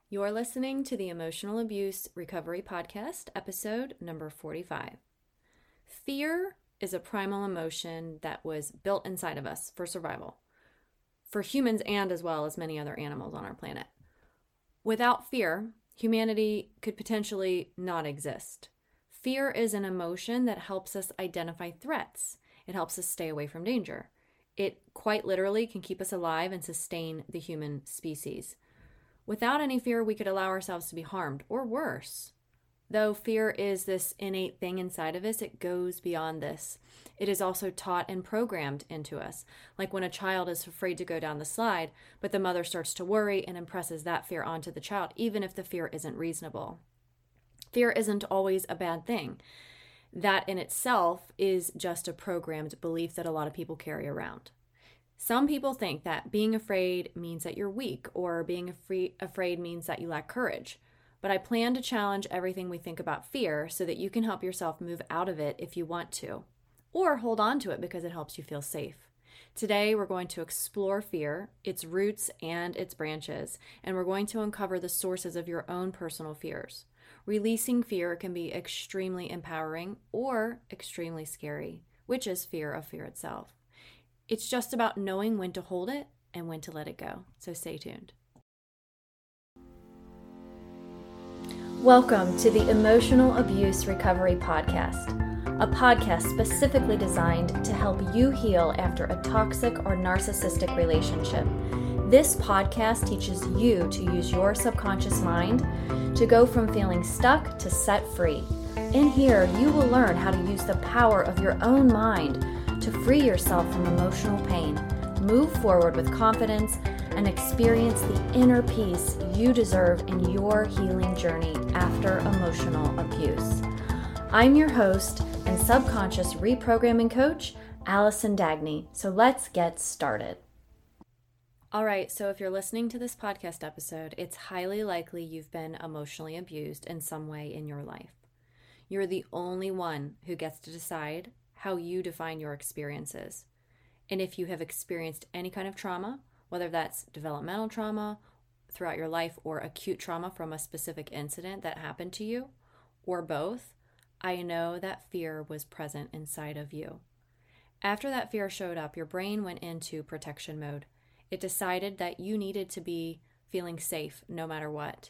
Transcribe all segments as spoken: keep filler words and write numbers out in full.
You're listening to the Emotional Abuse Recovery Podcast, episode number forty-five. Fear is a primal emotion that was built inside of us for survival, for humans and as well as many other animals on our planet. Without fear, humanity could potentially not exist. Fear is an emotion that helps us identify threats. It helps us stay away from danger. It quite literally can keep us alive and sustain the human species. Without any fear, we could allow ourselves to be harmed, or worse. Though fear is this innate thing inside of us, it goes beyond this. It is also taught and programmed into us. Like when a child is afraid to go down the slide, but the mother starts to worry and impresses that fear onto the child, even if the fear isn't reasonable. Fear isn't always a bad thing. That in itself is just a programmed belief that a lot of people carry around. Some people think that being afraid means that you're weak, or being afraid afraid means that you lack courage. But I plan to challenge everything we think about fear so that you can help yourself move out of it if you want to, or hold on to it because it helps you feel safe. Today, we're going to explore fear, its roots and its branches, and we're going to uncover the sources of your own personal fears. Releasing fear can be extremely empowering or extremely scary, which is fear of fear itself. It's just about knowing when to hold it and when to let it go. So stay tuned. Welcome to the Emotional Abuse Recovery Podcast, a podcast specifically designed to help you heal after a toxic or narcissistic relationship. This podcast teaches you to use your subconscious mind to go from feeling stuck to set free. In here, you will learn how to use the power of your own mind to free yourself from emotional pain, move forward with confidence, and experience the inner peace you deserve in your healing journey after emotional abuse. I'm your host and subconscious reprogramming coach, Allison Dagny. So let's get started. All right, so if you're listening to this podcast episode, it's highly likely you've been emotionally abused in some way in your life. You're the only one who gets to decide how you define your experiences. And if you have experienced any kind of trauma, whether that's developmental trauma throughout your life or acute trauma from a specific incident that happened to you, or both, I know that fear was present inside of you. After that fear showed up, your brain went into protection mode. It decided that you needed to be feeling safe no matter what.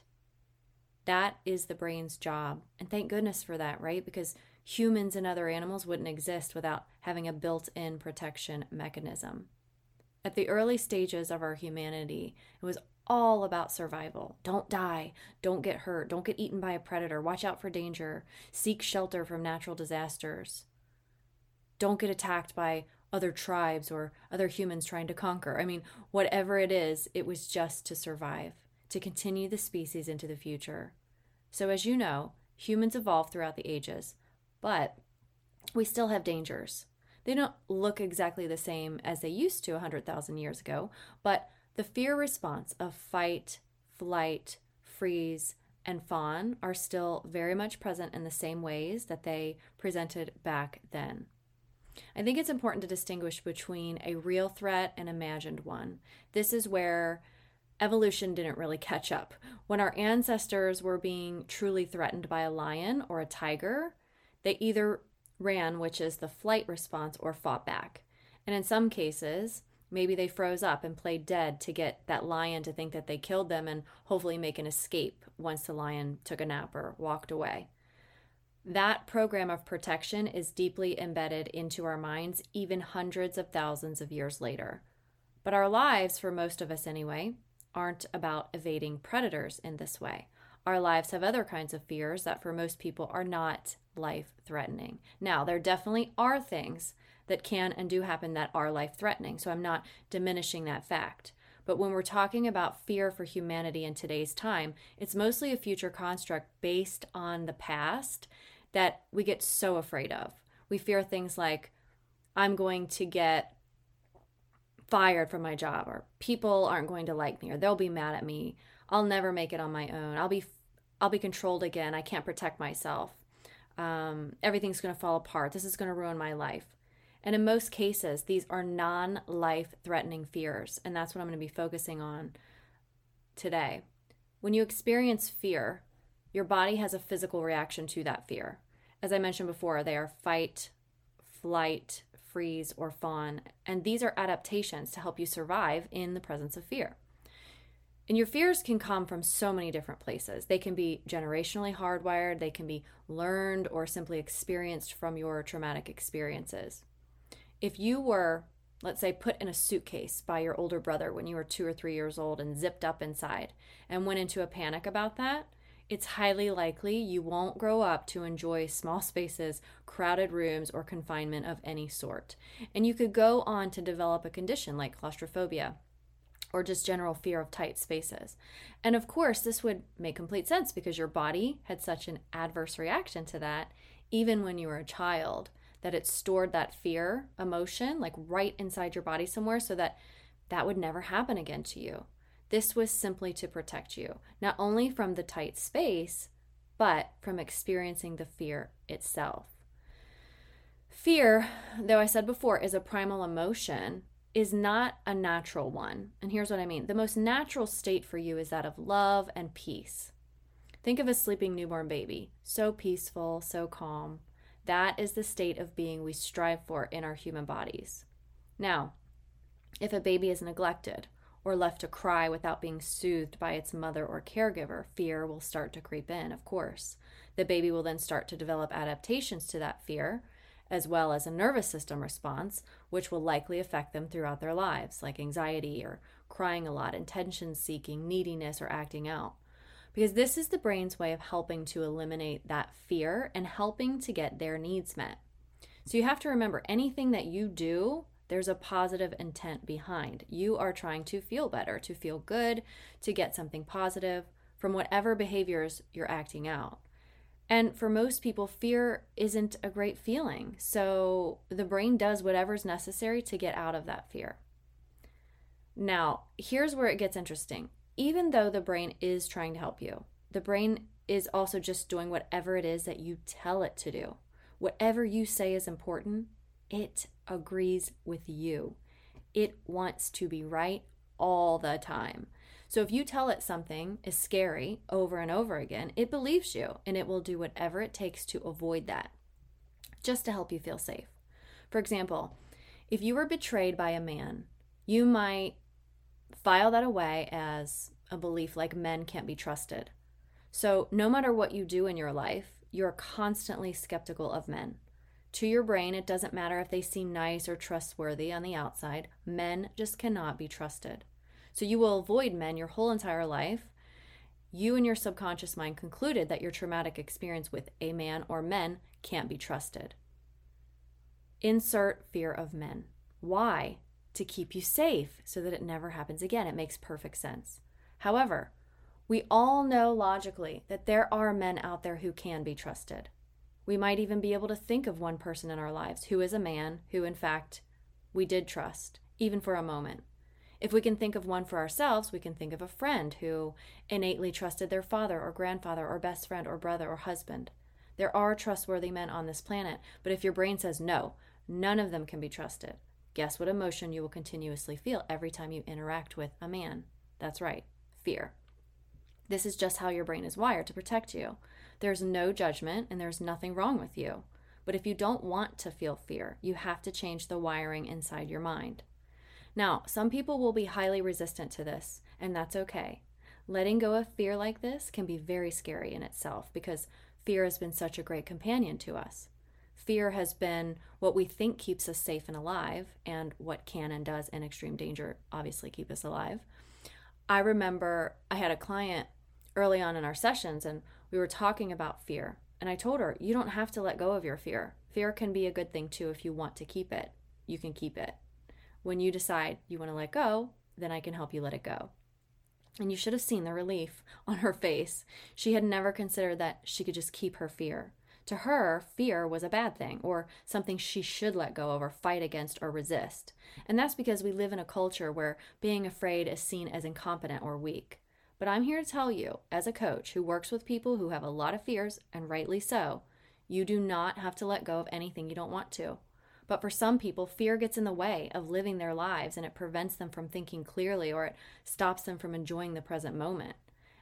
That is the brain's job. And thank goodness for that, right? Because humans and other animals wouldn't exist without having a built-in protection mechanism. At the early stages of our humanity, it was all about survival. Don't die. Don't get hurt. Don't get eaten by a predator. Watch out for danger. Seek shelter from natural disasters. Don't get attacked by other tribes or other humans trying to conquer. I mean, whatever it is, it was just to survive, to continue the species into the future. So as you know, humans evolved throughout the ages, but we still have dangers. They don't look exactly the same as they used to one hundred thousand years ago, but the fear response of fight, flight, freeze, and fawn are still very much present in the same ways that they presented back then. I think it's important to distinguish between a real threat and imagined one. This is where evolution didn't really catch up. When our ancestors were being truly threatened by a lion or a tiger, they either ran, which is the flight response, or fought back. And in some cases, maybe they froze up and played dead to get that lion to think that they killed them and hopefully make an escape once the lion took a nap or walked away. That program of protection is deeply embedded into our minds even hundreds of thousands of years later. But our lives, for most of us anyway, aren't about evading predators in this way. Our lives have other kinds of fears that for most people are not life-threatening. Now, there definitely are things that can and do happen that are life-threatening, so I'm not diminishing that fact. But when we're talking about fear for humanity in today's time, it's mostly a future construct based on the past that we get so afraid of. We fear things like, I'm going to get fired from my job, or people aren't going to like me, or they'll be mad at me. I'll never make it on my own. I'll be I'll be controlled again. I can't protect myself. Um, everything's going to fall apart. This is going to ruin my life. And in most cases, these are non-life threatening fears. And that's what I'm going to be focusing on today. When you experience fear, your body has a physical reaction to that fear. As I mentioned before, they are fight, flight, freeze, or fawn, and these are adaptations to help you survive in the presence of fear. And your fears can come from so many different places. They can be generationally hardwired, they can be learned or simply experienced from your traumatic experiences. If you were, let's say, put in a suitcase by your older brother when you were two or three years old and zipped up inside and went into a panic about that, it's highly likely you won't grow up to enjoy small spaces, crowded rooms, or confinement of any sort. And you could go on to develop a condition like claustrophobia or just general fear of tight spaces. And of course, this would make complete sense because your body had such an adverse reaction to that, even when you were a child, that it stored that fear emotion like right inside your body somewhere so that that would never happen again to you. This was simply to protect you, not only from the tight space, but from experiencing the fear itself. Fear, though I said before, is a primal emotion, is not a natural one. And here's what I mean. The most natural state for you is that of love and peace. Think of a sleeping newborn baby, so peaceful, so calm. That is the state of being we strive for in our human bodies. Now, if a baby is neglected or left to cry without being soothed by its mother or caregiver, fear will start to creep in, of course. The baby will then start to develop adaptations to that fear, as well as a nervous system response, which will likely affect them throughout their lives, like anxiety or crying a lot, attention-seeking, neediness, or acting out. Because this is the brain's way of helping to eliminate that fear and helping to get their needs met. So you have to remember, anything that you do, there's a positive intent behind. You are trying to feel better, to feel good, to get something positive from whatever behaviors you're acting out. And for most people, fear isn't a great feeling. So the brain does whatever's necessary to get out of that fear. Now, here's where it gets interesting. Even though the brain is trying to help you, the brain is also just doing whatever it is that you tell it to do. Whatever you say is important, it agrees with you. It wants to be right all the time. So if you tell it something is scary over and over again, it believes you and it will do whatever it takes to avoid that, just to help you feel safe. For example, if you were betrayed by a man, you might file that away as a belief like men can't be trusted. So no matter what you do in your life, you're constantly skeptical of men. To your brain, it doesn't matter if they seem nice or trustworthy on the outside. Men just cannot be trusted. So you will avoid men your whole entire life. You and your subconscious mind concluded that your traumatic experience with a man or men can't be trusted. Insert fear of men. Why? To keep you safe so that it never happens again. It makes perfect sense. However, we all know logically that there are men out there who can be trusted. We might even be able to think of one person in our lives who is a man who, in fact, we did trust, even for a moment. If we can think of one for ourselves, we can think of a friend who innately trusted their father or grandfather or best friend or brother or husband. There are trustworthy men on this planet, but if your brain says no, none of them can be trusted, guess what emotion you will continuously feel every time you interact with a man? That's right, fear. This is just how your brain is wired to protect you. There's no judgment and there's nothing wrong with you. But if you don't want to feel fear, you have to change the wiring inside your mind. Now, some people will be highly resistant to this, and that's okay. Letting go of fear like this can be very scary in itself because fear has been such a great companion to us. Fear has been what we think keeps us safe and alive, and what can and does in extreme danger obviously keep us alive. I remember I had a client early on in our sessions, and we were talking about fear. And I told her, you don't have to let go of your fear. Fear can be a good thing too if you want to keep it. You can keep it. When you decide you want to let go, then I can help you let it go. And you should have seen the relief on her face. She had never considered that she could just keep her fear. To her, fear was a bad thing or something she should let go of or fight against or resist. And that's because we live in a culture where being afraid is seen as incompetent or weak. But I'm here to tell you, as a coach who works with people who have a lot of fears, and rightly so, you do not have to let go of anything you don't want to. But for some people, fear gets in the way of living their lives and it prevents them from thinking clearly or it stops them from enjoying the present moment.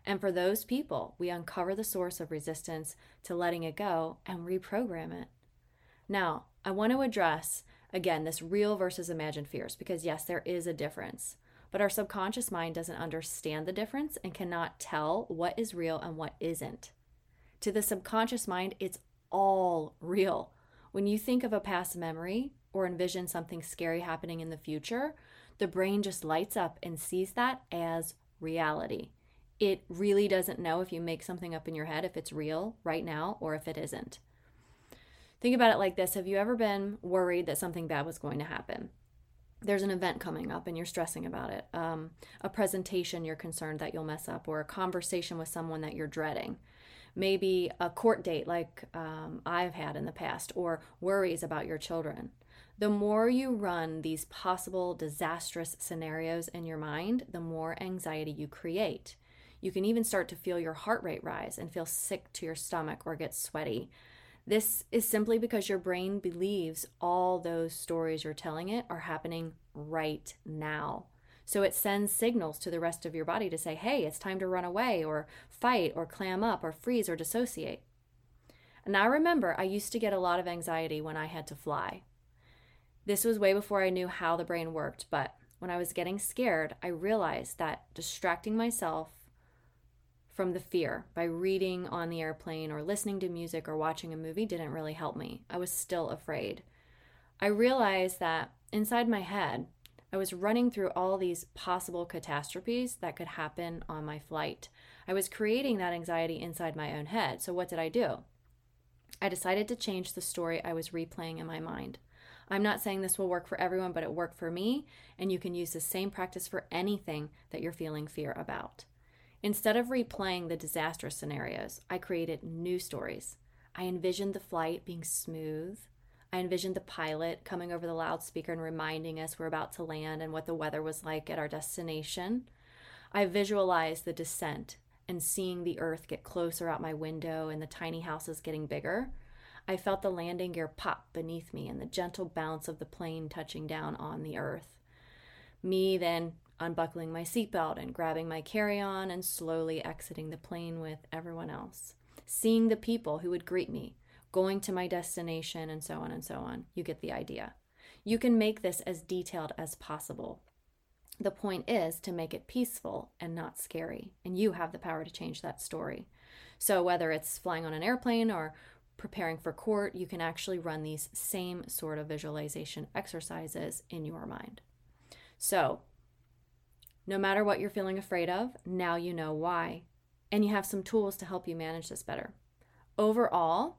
And for those people, we uncover the source of resistance to letting it go and reprogram it. Now, I want to address, again, this real versus imagined fears, because yes, there is a difference. But our subconscious mind doesn't understand the difference and cannot tell what is real and what isn't. To the subconscious mind, it's all real. When you think of a past memory or envision something scary happening in the future, the brain just lights up and sees that as reality. It really doesn't know if you make something up in your head if it's real right now or if it isn't. Think about it like this. Have you ever been worried that something bad was going to happen? There's an event coming up and you're stressing about it. Um, a presentation you're concerned that you'll mess up, or a conversation with someone that you're dreading. Maybe a court date like um, I've had in the past, or worries about your children. The more you run these possible disastrous scenarios in your mind, the more anxiety you create. You can even start to feel your heart rate rise and feel sick to your stomach or get sweaty. This is simply because your brain believes all those stories you're telling it are happening right now. So it sends signals to the rest of your body to say, hey, it's time to run away or fight or clam up or freeze or dissociate. And I remember I used to get a lot of anxiety when I had to fly. This was way before I knew how the brain worked, but when I was getting scared, I realized that distracting myself from the fear by reading on the airplane or listening to music or watching a movie didn't really help me. I was still afraid. I realized that inside my head, I was running through all these possible catastrophes that could happen on my flight. I was creating that anxiety inside my own head. So what did I do? I decided to change the story I was replaying in my mind. I'm not saying this will work for everyone, but it worked for me, and you can use the same practice for anything that you're feeling fear about. Instead of replaying the disastrous scenarios, I created new stories. I envisioned the flight being smooth. I envisioned the pilot coming over the loudspeaker and reminding us we're about to land and what the weather was like at our destination. I visualized the descent and seeing the earth get closer out my window and the tiny houses getting bigger. I felt the landing gear pop beneath me and the gentle bounce of the plane touching down on the earth. Me then unbuckling my seatbelt and grabbing my carry-on and slowly exiting the plane with everyone else. Seeing the people who would greet me, going to my destination, and so on and so on. You get the idea. You can make this as detailed as possible. The point is to make it peaceful and not scary, and you have the power to change that story. So whether it's flying on an airplane or preparing for court, you can actually run these same sort of visualization exercises in your mind. So no matter what you're feeling afraid of, now you know why, and you have some tools to help you manage this better. Overall,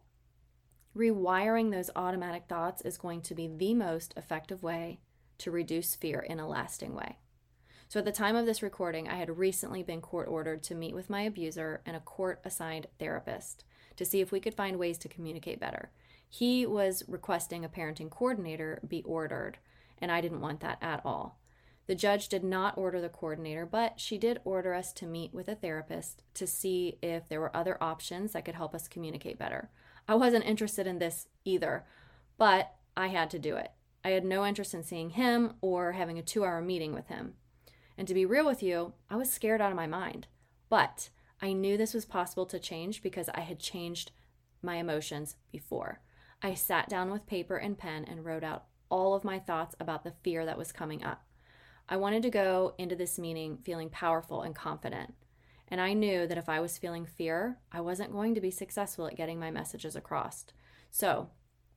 rewiring those automatic thoughts is going to be the most effective way to reduce fear in a lasting way. So at the time of this recording, I had recently been court-ordered to meet with my abuser and a court-assigned therapist to see if we could find ways to communicate better. He was requesting a parenting coordinator be ordered, and I didn't want that at all. The judge did not order the coordinator, but she did order us to meet with a therapist to see if there were other options that could help us communicate better. I wasn't interested in this either, but I had to do it. I had no interest in seeing him or having a two-hour meeting with him. And to be real with you, I was scared out of my mind. But I knew this was possible to change because I had changed my emotions before. I sat down with paper and pen and wrote out all of my thoughts about the fear that was coming up. I wanted to go into this meeting feeling powerful and confident. And I knew that if I was feeling fear, I wasn't going to be successful at getting my messages across. So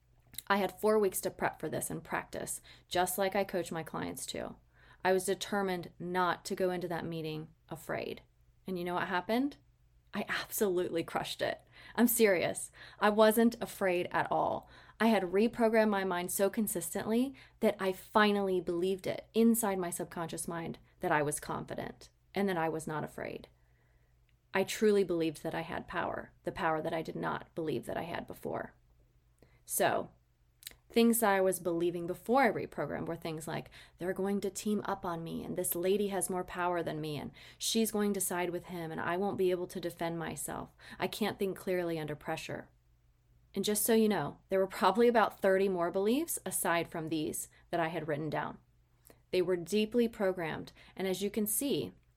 I had four weeks to prep for this and practice, just like I coach my clients to. I was determined not to go into that meeting afraid. And you know what happened? I absolutely crushed it. I'm serious. I wasn't afraid at all. I had reprogrammed my mind so consistently that I finally believed it inside my subconscious mind that I was confident and that I was not afraid. I truly believed that I had power, the power that I did not believe that I had before. So, things that I was believing before I reprogrammed were things like, they're going to team up on me, and this lady has more power than me, and she's going to side with him, and I won't be able to defend myself. I can't think clearly under pressure. And just so you know, there were probably about thirty more beliefs aside from these that I had written down. They were deeply programmed, and as you can see,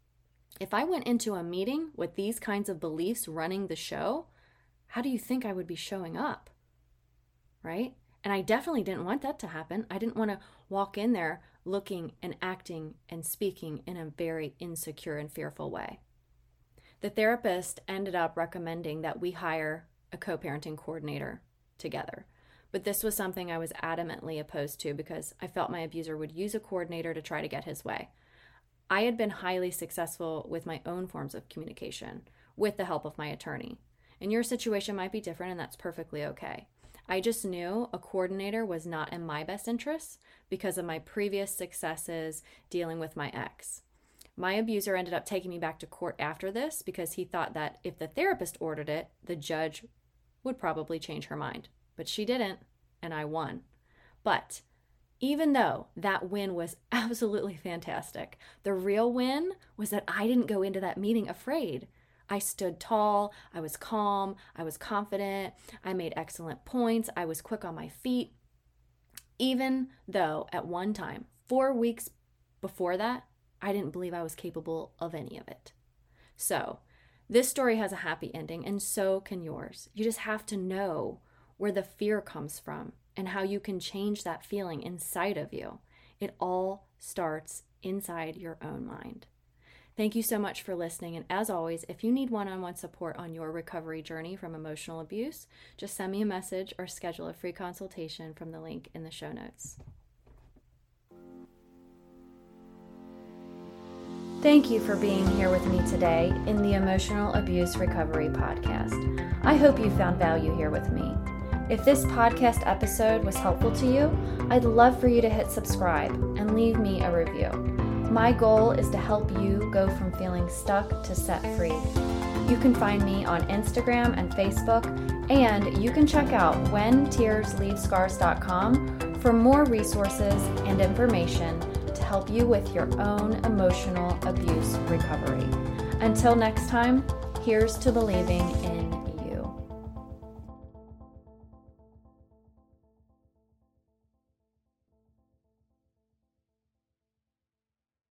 If I went into a meeting with these kinds of beliefs running the show, how do you think I would be showing up? Right? And I definitely didn't want that to happen. I didn't want to walk in there looking and acting and speaking in a very insecure and fearful way. The therapist ended up recommending that we hire a co-parenting coordinator together. But this was something I was adamantly opposed to because I felt my abuser would use a coordinator to try to get his way. I had been highly successful with my own forms of communication with the help of my attorney. And your situation might be different, and that's perfectly okay. I just knew a coordinator was not in my best interest because of my previous successes dealing with my ex. My abuser ended up taking me back to court after this because he thought that if the therapist ordered it, the judge would probably change her mind. But she didn't, and I won. But even though that win was absolutely fantastic, the real win was that I didn't go into that meeting afraid. I stood tall, I was calm, I was confident, I made excellent points, I was quick on my feet. Even though at one time, four weeks before that, I didn't believe I was capable of any of it. So, this story has a happy ending, and so can yours. You just have to know where the fear comes from and how you can change that feeling inside of you. It all starts inside your own mind. Thank you so much for listening. And as always, if you need one-on-one support on your recovery journey from emotional abuse, just send me a message or schedule a free consultation from the link in the show notes. Thank you for being here with me today in the Emotional Abuse Recovery Podcast. I hope you found value here with me. If this podcast episode was helpful to you, I'd love for you to hit subscribe and leave me a review. My goal is to help you go from feeling stuck to set free. You can find me on Instagram and Facebook, and you can check out when tears leave scars dot com for more resources and information to help you with your own emotional abuse recovery. Until next time, here's to believing in